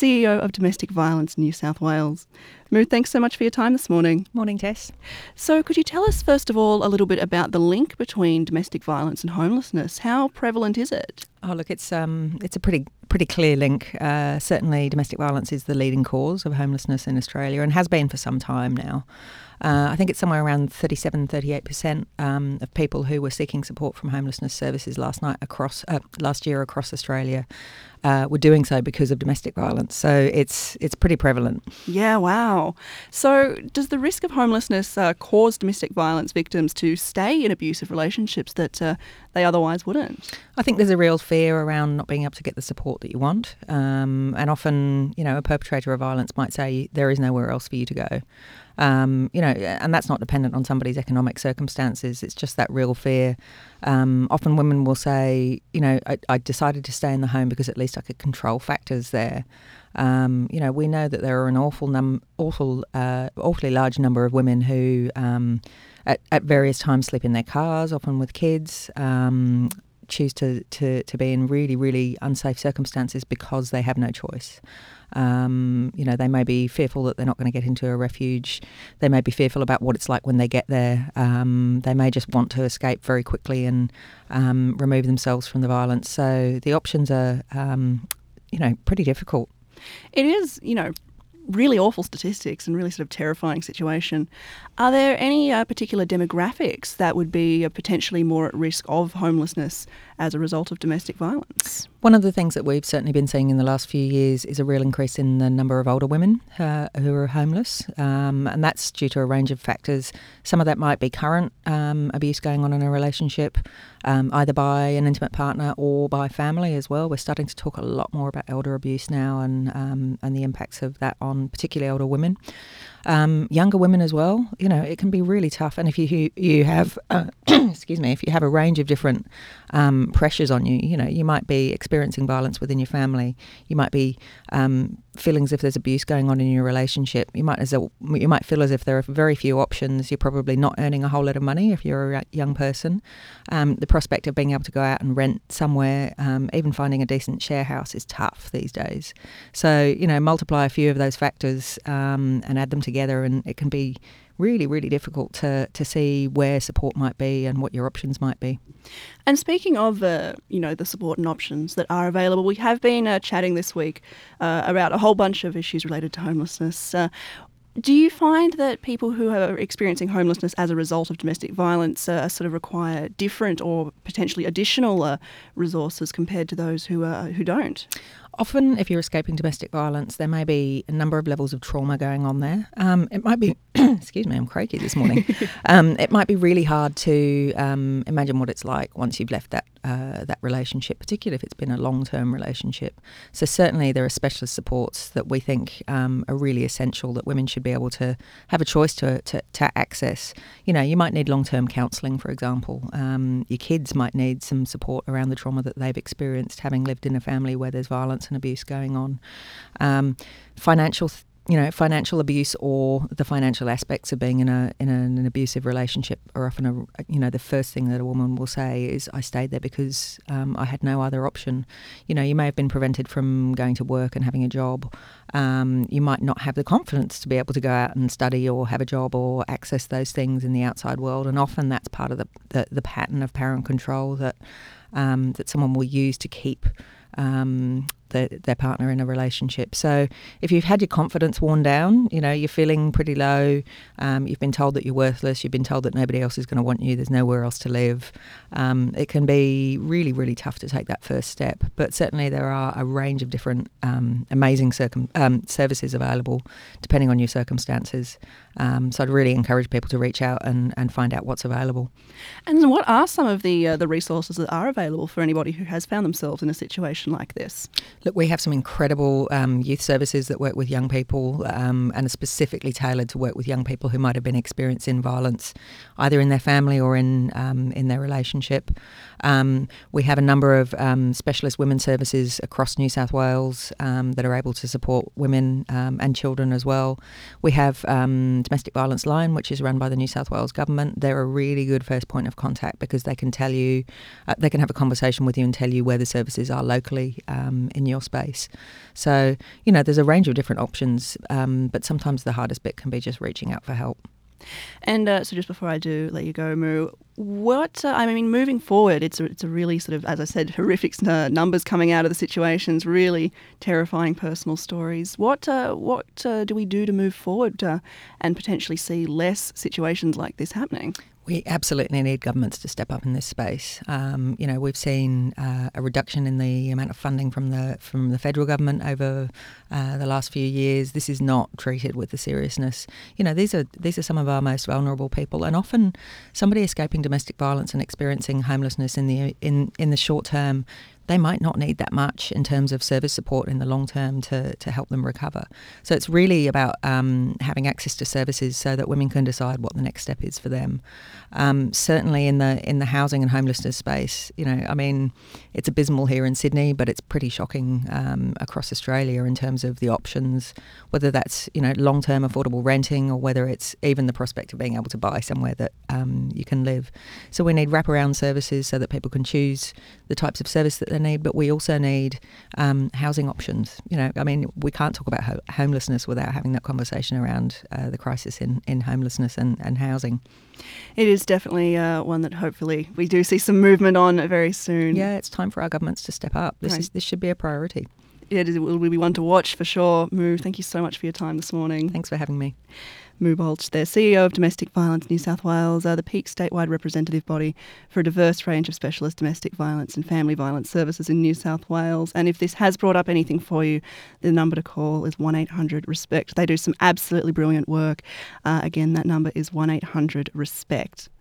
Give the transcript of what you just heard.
CEO of Domestic Violence New South Wales. Moo, thanks so much for your time this morning. Morning, Tess. So could you tell us, first of all, a little bit about the link between domestic violence and homelessness? How prevalent is it? Oh, look, it's a pretty clear link. Certainly, domestic violence is the leading cause of homelessness in Australia and has been for some time now. I think it's somewhere around 38% of people who were seeking support from homelessness services last year across Australia were doing so because of domestic violence. So it's pretty prevalent. Yeah, wow. So does the risk of homelessness cause domestic violence victims to stay in abusive relationships that they otherwise wouldn't? I think there's a real fear around not being able to get the support that you want. And often, a perpetrator of violence might say there is nowhere else for you to go. And that's not dependent on somebody's economic circumstances. It's just that real fear. Often women will say, I decided to stay in the home because at least I could control factors there. We know that there are an awfully large number of women who at various times sleep in their cars, often with kids, choose to be in really, really unsafe circumstances because they have no choice. They may be fearful that they're not going to get into a refuge. They may be fearful about what it's like when they get there. They may just want to escape very quickly and remove themselves from the violence. So the options are, pretty difficult. It is, really awful statistics and really sort of terrifying situation. Are there any particular demographics that would be potentially more at risk of homelessness as a result of domestic violence? One of the things that we've certainly been seeing in the last few years is a real increase in the number of older women who are homeless, and that's due to a range of factors. Some of that might be current abuse going on in a relationship, either by an intimate partner or by family as well. We're starting to talk a lot more about elder abuse now and the impacts of that on particularly older women. Younger women as well, it can be really tough. And if you have, if you have a range of different pressures on you, you might be experiencing violence within your family. You might be feeling as if there's abuse going on in your relationship. You might feel as if there are very few options. You're probably not earning a whole lot of money if you're a young person. The prospect of being able to go out and rent somewhere, even finding a decent share house, is tough these days. So, multiply a few of those factors and add them together, and it can be really, really difficult to see where support might be and what your options might be. And speaking of, the support and options that are available, we have been chatting this week about a whole bunch of issues related to homelessness. Do you find that people who are experiencing homelessness as a result of domestic violence sort of require different or potentially additional resources compared to those who don't? Often, if you're escaping domestic violence, there may be a number of levels of trauma going on there. It might be, excuse me, I'm croaky this morning. It might be really hard to imagine what it's like once you've left that relationship, particularly if it's been a long-term relationship. So certainly there are specialist supports that we think are really essential that women should be able to have a choice to access. You might need long-term counselling, for example. Your kids might need some support around the trauma that they've experienced having lived in a family where there's violence and abuse going on. Financial abuse or the financial aspects of being in an abusive relationship are often the first thing that a woman will say is, I stayed there because I had no other option. You may have been prevented from going to work and having a job. You might not have the confidence to be able to go out and study or have a job or access those things in the outside world, and often that's part of the pattern of power and control that someone will use to keep their partner in a relationship. So if you've had your confidence worn down, you're feeling pretty low, you've been told that you're worthless, you've been told that nobody else is going to want you, there's nowhere else to live, it can be really, really tough to take that first step. But certainly there are a range of different amazing services available depending on your circumstances. So I'd really encourage people to reach out and find out what's available. And what are some of the resources that are available for anybody who has found themselves in a situation like this? Look, we have some incredible youth services that work with young people and are specifically tailored to work with young people who might have been experiencing violence either in their family or in their relationship. We have a number of specialist women's services across New South Wales that are able to support women and children as well. We have Domestic Violence Line, which is run by the New South Wales Government. They're a really good first point of contact because they can tell you, they can have a conversation with you and tell you where the services are locally in your space. So, there's a range of different options, but sometimes the hardest bit can be just reaching out for help. And so just before I do let you go, Moo, moving forward, it's a really sort of, as I said, horrific numbers coming out of the situations, really terrifying personal stories. What do we do to move forward and potentially see less situations like this happening? We absolutely need governments to step up in this space. We've seen a reduction in the amount of funding from the federal government over the last few years. This is not treated with the seriousness. These are some of our most vulnerable people, and often somebody escaping domestic violence and experiencing homelessness in the short term, they might not need that much in terms of service support in the long term to help them recover. So it's really about having access to services so that women can decide what the next step is for them. Certainly in the housing and homelessness space, it's abysmal here in Sydney, but it's pretty shocking across Australia in terms of the options, whether that's long-term affordable renting or whether it's even the prospect of being able to buy somewhere that you can live. So we need wraparound services so that people can choose the types of service that they need, but we also need housing options. We can't talk about homelessness without having that conversation around the crisis in homelessness and housing. It is definitely one that hopefully we do see some movement on very soon. Yeah, it's time for our governments to step up. This should be a priority. It will be one to watch for sure. Moo, thank you so much for your time this morning. Thanks for having me. Moo Bolch, they're CEO of Domestic Violence New South Wales, the peak statewide representative body for a diverse range of specialist domestic violence and family violence services in New South Wales. And if this has brought up anything for you, the number to call is 1-800-RESPECT. They do some absolutely brilliant work. Again, that number is 1-800-RESPECT.